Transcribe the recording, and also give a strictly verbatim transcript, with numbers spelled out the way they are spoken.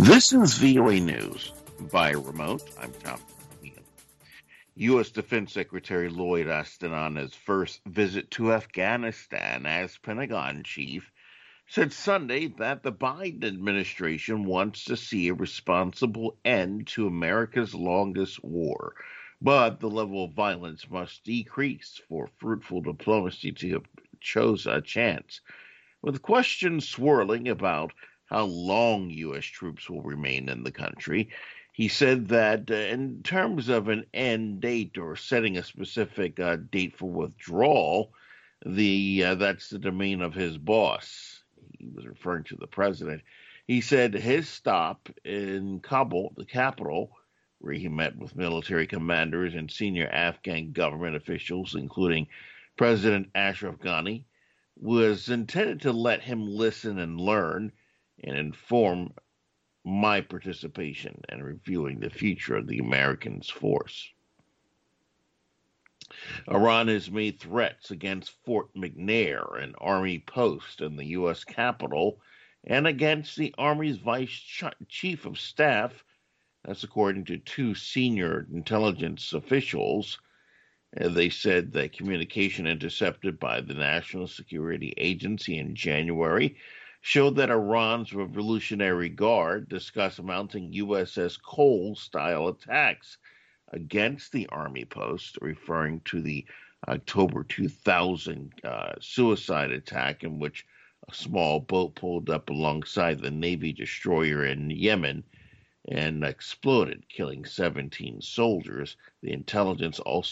This is V O A News by remote. I'm Tom. U S. Defense Secretary Lloyd Austin, on his first visit to Afghanistan as Pentagon chief, said Sunday that the Biden administration wants to see a responsible end to America's longest war, but the level of violence must decrease for fruitful diplomacy to have chose a chance. With questions swirling about how long U S troops will remain in the country, he said that uh, in terms of an end date or setting a specific uh, date for withdrawal, the uh, that's the domain of his boss. He was referring to the president. He said his stop in Kabul, the capital, where he met with military commanders and senior Afghan government officials, including President Ashraf Ghani, was intended to let him listen and learn and inform my participation in reviewing the future of the Americans' force. Iran has made threats against Fort McNair, an Army post in the U S Capitol, and against the Army's Vice Chief of Staff. That's according to two senior intelligence officials. And they said that communication intercepted by the National Security Agency in January showed that Iran's Revolutionary Guard discussed mounting U S S Cole-style attacks against the Army post, referring to the October two thousand uh, suicide attack in which a small boat pulled up alongside the Navy destroyer in Yemen and exploded, killing seventeen soldiers. The intelligence also